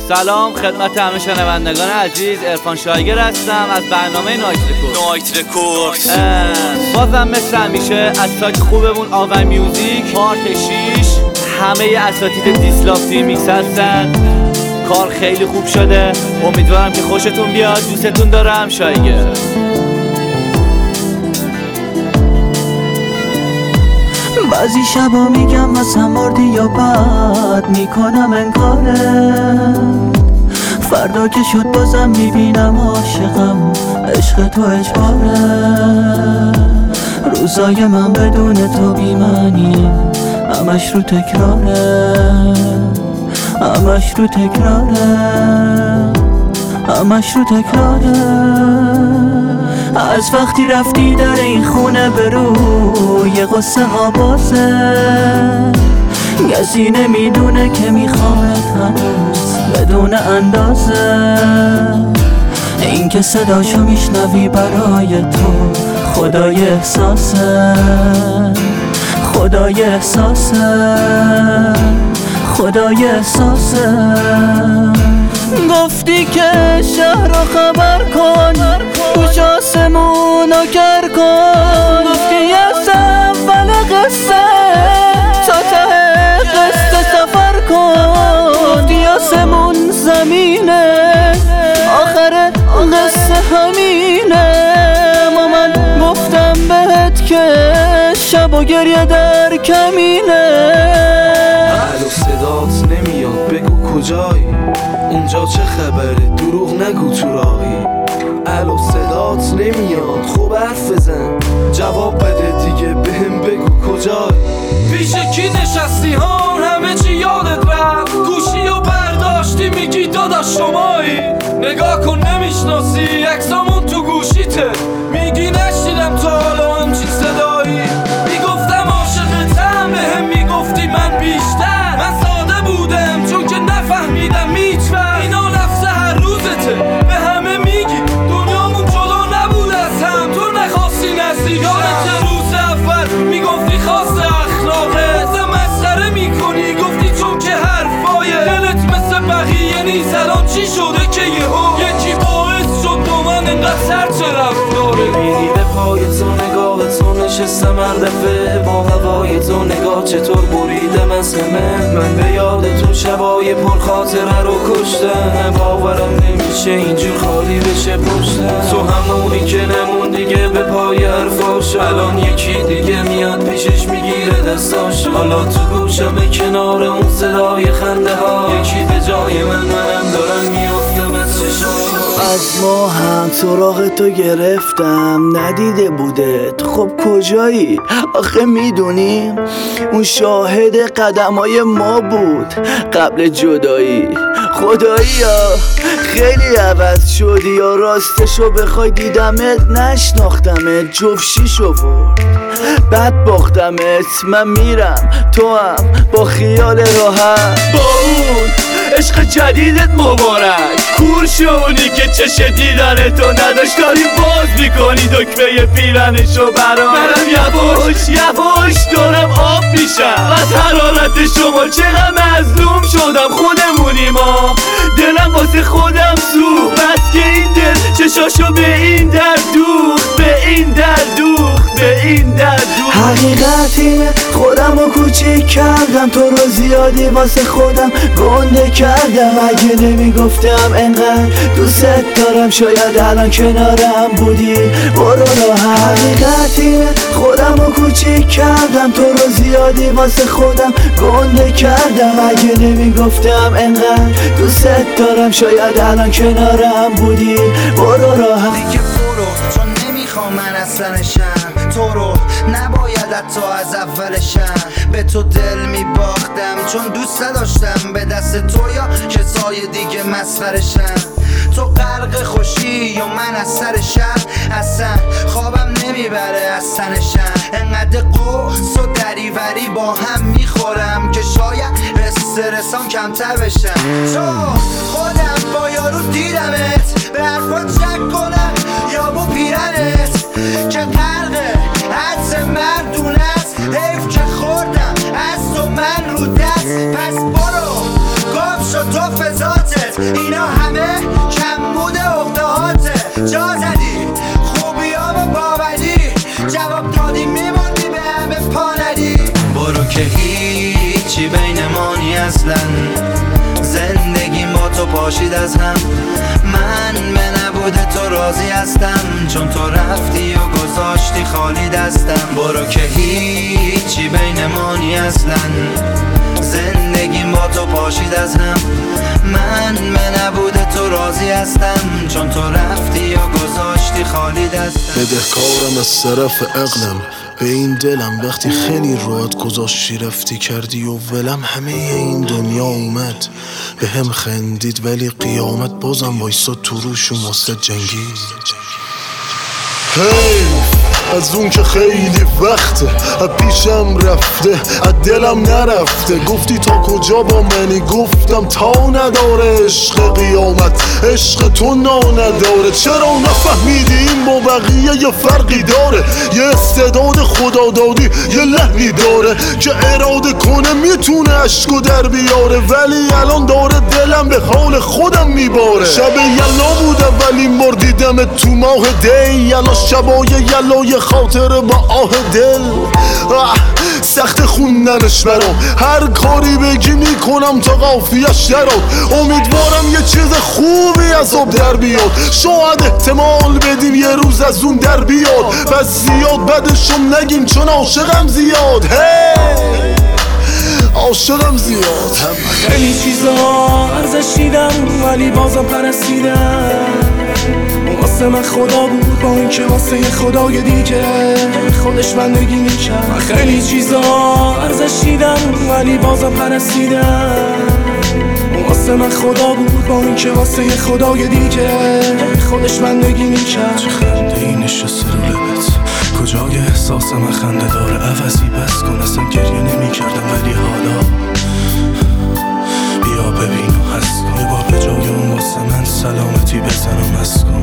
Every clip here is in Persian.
سلام خدمت همه شنوندگان عزیز، عرفان شایگر هستم از برنامه نایت رکوردز. بازم مثل همیشه از سایت خوبمون آون میوزیک پارت 6 همه اساتید دیسلاف میکس هستن. کار خیلی خوب شده، امیدوارم که خوشتون بیاد. دوستتون دارم، شایگر. بعضی شبا میگم واسم مردی یا بد میکنم انکاره، فردا که شد بازم میبینم عاشقم، عشق تو اجباره. روزای من بدون تو بی‌معنیه، همش رو تکراره، همش رو تکراره، همش رو تکراره. از وقتی رفتی در این خونه برو یه قصه ها بازه، کسی نمیدونه که میخوامت هنوز بدون اندازه. این که صداشو میشنوی برای تو خدای احساسه، خدای احساسه، خدای احساسه. گفتی که شهر رو خبر کن، گوش آسمونو گر کن. گفتی از اول قصه تا ته قصه سفر کن. گفتی آسمون زمینه، آخر قصه همینه. اما من گفتم بهت که شب و گریه در کمینه. الو صدات نمیاد، بگو کجایی، اونجا چه خبره، دروغ نگو تو راهی. الو صدات نمیاد، خوب حرف بزن، جواب بده دیگه، بهم بگو کجایی. پیش کی نشستی ها، همه چی یادت رفت، گوشی و برداشتی میگی داداش شمایی. نگاه کن نمیشناسی، عکسامون تو گوشیته، میگی نشنیدم تا حالا همچین صدایی. میگفتم عاشقتم، بهم میگفتی من بیشتر. من ساده بودم چون که نفهمیدم هیچ‌وقت اینا لفظ هر روزته. به همه میگی دنیامون جدا نبود از هم، تو نخواستی نزدیک. یادت روز اول میگفتی خواست اخلاقه، ازم مسخره میکنی، گفتی چون که حرفای دلت مثل بقیه نیست. الان چی شده که یکی باعث شد با من انقدر سرچه رفتاره. ببینی به پای تو نگاه تو نشستم هر دفعه، با هوای تو نگاه چطور بریدم از همه. من به یاد تو شبای پر خاطره رو کشتم، باورم نمیشه اینجور خالی بشه پشتم. تو همونی که نمون دیگه به پای حرفاش، الان یکی دیگه میاد پیشش میگیره دستاش. حالا تو گوشم کنار اون صدای خنده ها، یکی به جای منم دارم میافتم از چشاش. از ما هم سراغ تو گرفتم، ندیده بودت، خب کجایی؟ آخه میدونی اون شاهد قدمای ما بود قبل جدایی. خدایی ها خیلی عوض شدی، یا راستشو بخوای دیدمت نشناختمت، جفشیشو برد بد باختمت. من میرم تو هم با خیال راحت، با اون عشق جدیدت مبارک. کور شونی که چش دیدن تو نداشت، داری باز میکنی دکمه پیرنشو برام. منم یواش یواش دارم آب میشم از حرارت شما، چقدر مظلوم شدم. خودمونی ما، دلم واسه خودم سوخت، بس که این دل چشاشو به این در دوخت، به این در دوخت، به این در دوخت. حقیقت اینه خودم رو کوچیک کردم، تو رو زیادی واسه خودم گنده کردم. اگه نمیگفتم انقدر دوست دارم، شاید الان کنارم بودی. برو راحت. حقیقت اینه خودم رو کوچیک کردم، تو رو زیادی واسه خودم گنده کردم. اگه نمیگفتم انقدر دوست دارم، شاید الان کنارم بودی. برو راحت دیگه برو، چون نمیخوام من اصلا شم تو رو، نباید حتی از اولشم به تو دل میباختم، چون دوست نداشتم به دست تو یا کسای دیگه مسخرشم. تو غرق خوشی یا من از سر شهر، اصلا خوابم نمیبره از تنشم. انقدر قوس و دریوری با هم میخورم که شاید استرسام کمتر بشم. تو خودم با یارو دیدمت، به حرفات شک کنم یا با پیرنت که غرق حدس مردونه است. حیف که خوردم از تو من رو دست، پس برو گم شد تو فضاتت، اینا همه کم بوده اقدهاته. جا زدی خوبی ها و باوری، جواب دادی میموندی به همه پا ندی. برو که هیچی بین مانی اصلا، زندگیم با تو پاشید از هم. من به نبود تو راضی هستم، چون تو رفتی و گذاشتی خالی دستم. برو که هیچی بین مانی اصلا، زندگیم با تو پاشید از هم. من به نبود تو راضی هستم، چون تو رفتی و گذاشتی خالی دستم. بدهکارم از طرف عقلم به این دلم، وقتی خیلی راحت گذاشتی رفتی کردی و ولم. همه این دنیا اومد به هم خندید، ولی قیامت بازم وایساد تو روشون واسه جنگید. از اون که خیلی وقته از پیشم رفته، از دلم نرفته. گفتی تا کجا با منی، گفتم تا نداره عشق قیامت، عشق تو نداره. چرا نفهمیدی این با بقیه یه فرقی داره؟ یه استعداد خدا دادی یه لحنی داره که اراده کنه میتونه عشقو در بیاره، ولی الان داره دلم به حال خودم میباره. شب یلا بودم ولی مردیدم تو ماه دی، یلا شبای یلای خاطر با آه دل. سخت خوندنش برام، هر کاری بگی میکنم تا قافیش دراد. امیدوارم یه چیز خوبی از آب در بیاد، شاید احتمال بدیم یه روز از اون در بیاد. بس زیاد بدشم نگیم چون عاشقم زیاد، عاشقم زیاد. خیلی چیزا ارزش دیدم ولی بازم پرستیدم. واسه من خدا بود با این که واسه یه خدای دیگه خودش بندگی میکرد. خیلی چیزا ارزش دیدم ولی بازم پرستیدم. واسه من خدا بود با این که واسه یه خدای دیگه خودش بندگی میکرد. چه خنده ای نشسته رو لبت، کجای احساس من خنده داره. عوضی بس کن، اصلا گریه نمی کردم ولی حالا بیا ببین و حس کن. یه بار به جای اون واسه من سلامتی بزنم از کن.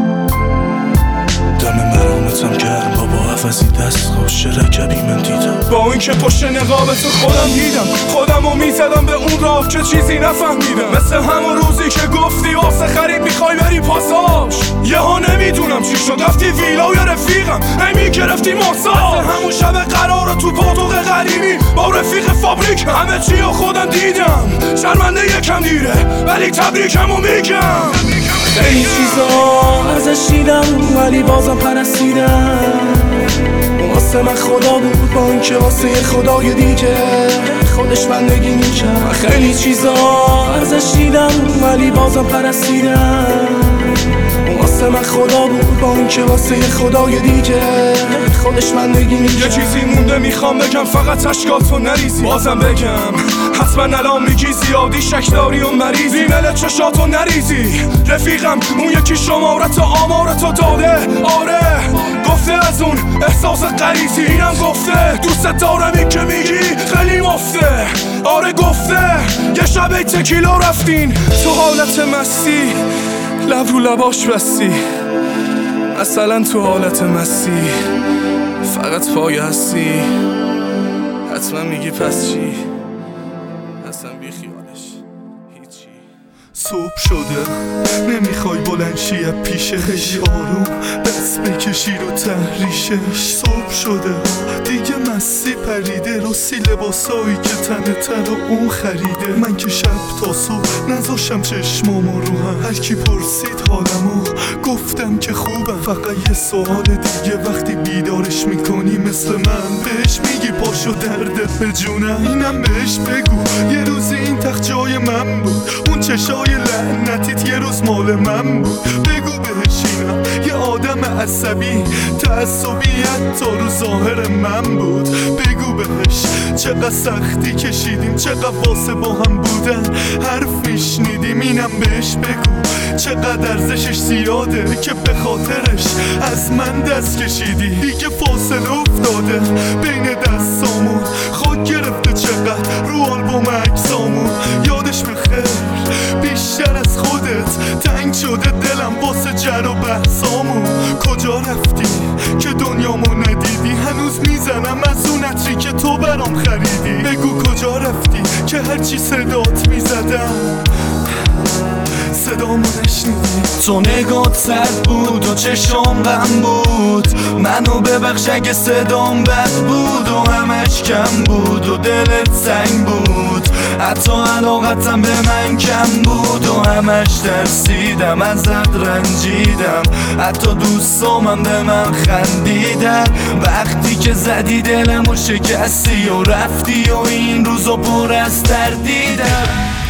دم مرامتم گرم بابا، عوضی دست خوش رکبی من دیدم. با این که پشت نقاب تو خودم دیدم، خودم رو میزدم به اون راه که چیزی نفهمیدم. مثل همون روزی که گفتی واسه خرید میخوای بری پاساژ، یه ها نمیدونم چی شد رفتی ویلا و یه رفیقم هی میگرفتی ماساژ. مثل همون شب قرار تو پاتوق غریبی با رفیق فابریک، همه چی رو خودم دیدم. شرمنده یکم دیره ولی تبریکمو میگم. خیلی چیزا ارزش دیدم ولی بازم پرستیدم. واسه من خدا بود با این که واسه یه خدای دیگه خودش بندگی میکرد. خیلی چیزا ارزش دیدم ولی بازم پرستیدم. واسه من خدا بود با این که واسه یه خدای دیگه خودش بندگی میکرد. یه چیزی مونده میخوام بگم، فقط اشکاتو نریزی. بازم بگم حتما الان میگی زیادی شکداری و مریضی، ریمل چشاتو نریزی. رفیقم اون یکی شمارت آمارتو داده، آره گفته از اون احساس غریزی. اینم گفته دوست دارمی که میگی خیلی مفته، آره گفته یه شب تکیلا رفتین تو حالت مستی، لب رو لباش بستی. مثلا تو حالت مستی فقط پای هستی، حتما میگی پس چی؟ اصلا بی خیالش هیچی. صبح شده نمیخوای بلند شی پیشه، خیلی آروم دست بکشی رو تحریشش. صبح شده دیگه مستی پریده، راستی لباسایی که تنه تر و اون خریده. من که شب تا صبح نذاشم چشمامو رو هم، هر کی پرسید حالمو گفتم که خوبم. فقط یه سوال دیگه، وقتی بیدارش میکنی مثل من بهش میگی پاشو دردت به جونم. اینم بهش بگو یه روزی این تخت جای من بود، اون چشای لعنتیت یه روز مال من بود. بگو بهش اینم یه آدم عصبی، تعصبیت تا رو ظاهر من بود. بگو بهش چقدر سختی کشیدیم، چقدر واسه با هم بودن حرف میشنیدیم. اینم بهش بگو چقدر ارزشش زیاده که به خاطرش از من دست کشیدی. دیگه فاصله افتاده بین دستامون، خود گرفته چقدر رو آلبوم عکسامون. یادش بخیر بیشتر از خودت تنگ شده دلم واسه جر و بحثامون. کجا رفتی که دنیامو ندیدی؟ هنوز میزنم از اون عطری که تو برام خریدی. بگو کجا رفتی که هرچی صدات میزدم صدامو نشنیدی؟ تو نگات سرد بود و چشام غم بود، منو ببخش اگه صدام بد بود و همش کم بود و دلت سنگ بود، حتی علاقتم به من کم بود و همش ترسیدم ازت رنجیدم، حتی دوستامم به من خندیدن وقتی که زدی دلم و شکستی و رفتی و این روزا پر از تردیدم.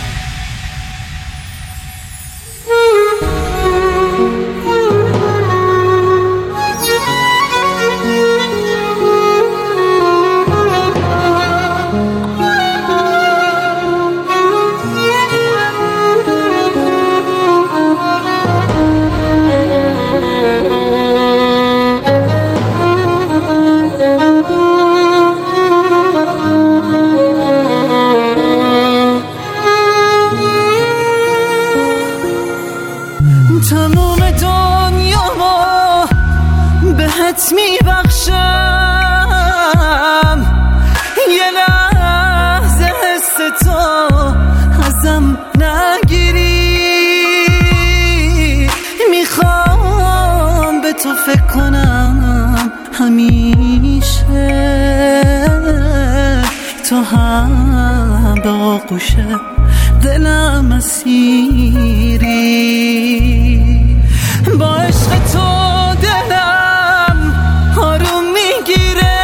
تمام دنیا ما بهت میبخشم، یه لحظه حس تو ازم نگیری، میخوام به تو فکر کنم همیشه، تو هم به آغوش دلم اسیری، با عشق تو دلم آروم میگیره،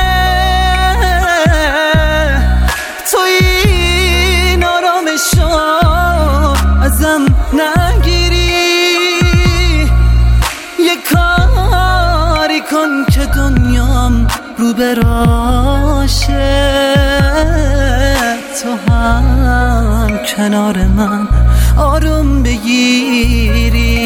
تو این آرامشو ازم نگیری، یه کاری کن که دنیام رو براشه، تو هم کنار من آروم بگیری.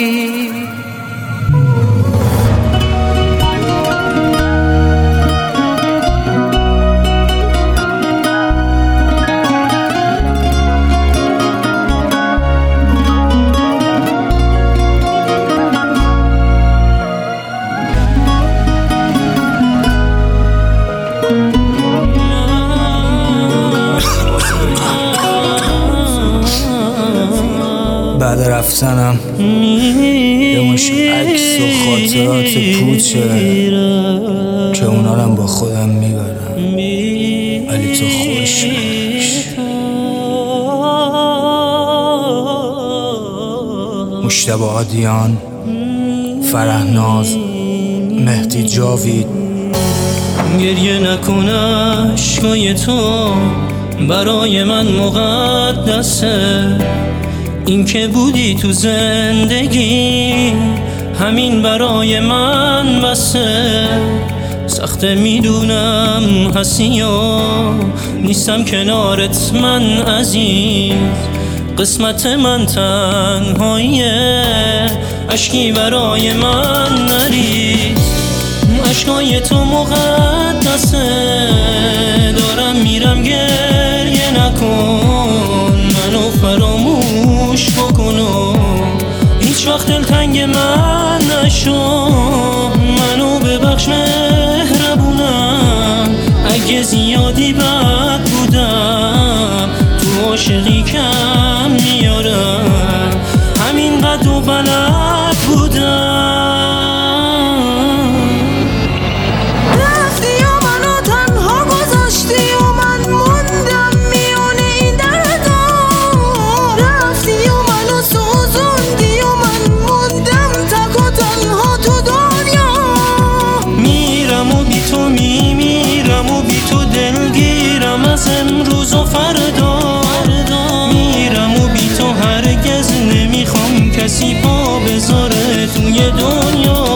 بعد رفتنم یه مش عکس و خاطرات پوچه که اونا رو با خودم میبرم، ولی تو خوش مجتبی عادیان، فرهناز، مهدی جاوید. گریه نکن اشکای تو برای من مقدسه، این که بودی تو زندگی همین برای من بسه، سخته میدونم هستی و نیستم کنارت من عزیز، قسمت من تنهاییه، اشکی برای من نریز، اشکای تو مقدسه، دارم میرم گریه نکن، منو فراموش بکن و هیچ وقت دلتنگ من نشو، منو ببخش مهربونم اگه زیادی بد بودم، تو عاشقی کم میارم همین قد و بلد بودم. از امروز و فردا میرم و بی تو هرگز نمیخوام کسی پا بذاره توی دنیا.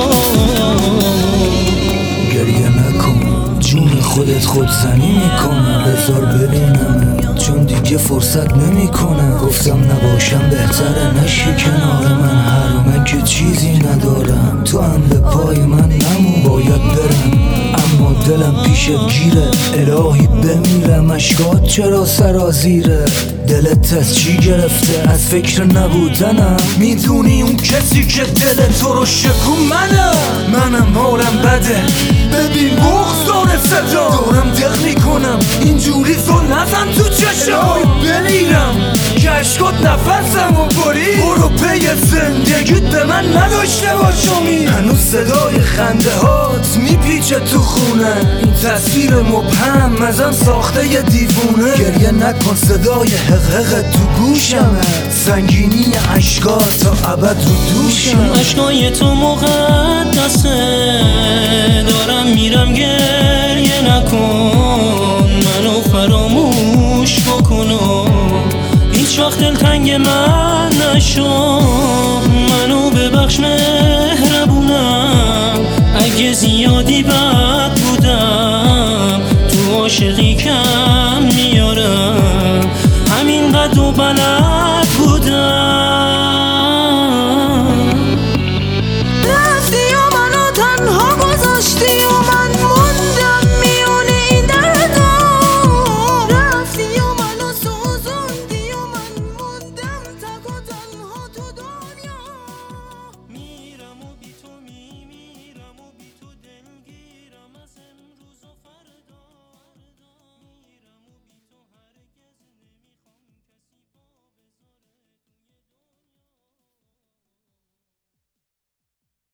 گریه نکن جون خودت خودزنی میکنه، بذار ببینم چون دیگه فرصت نمیکنه، گفتم نباشم بهتره نشی کنار من، هر که چیزی ندارم تو هم به پای من نمون، باید برم اما دلم پیشت گیره، الهی بمیرم اشکات چرا سرازیره، دلت از چی گرفته از فکر نبودنم، میدونی اون کسی که دل تو رو شکون منم حالم بده، ببین بغض داره صدا، دارم دق میکنم اینجوری زل نزن تو چشم، بمیرم که اشکات نفسمو بری برو پی زندگیت به من نداشته باشمی. هنوز صدای خنده هات میپیچه تو خونه، این تصویر مبهم ازم ساخته یه دیوونه. گریه نکن صدای حقحق تو گوشمه، سنگینی عشقات تا ابد رو دوشم. عشقای تو مقدسه، دارم میرم گریه نکن، منو فراموش بکنم. هیچ وقت دلتنگ من نشو، منو ببخش مهربونم. اگه زیادی بد بودم تو عاشقی کم میارم، همین قد و بلد بودم.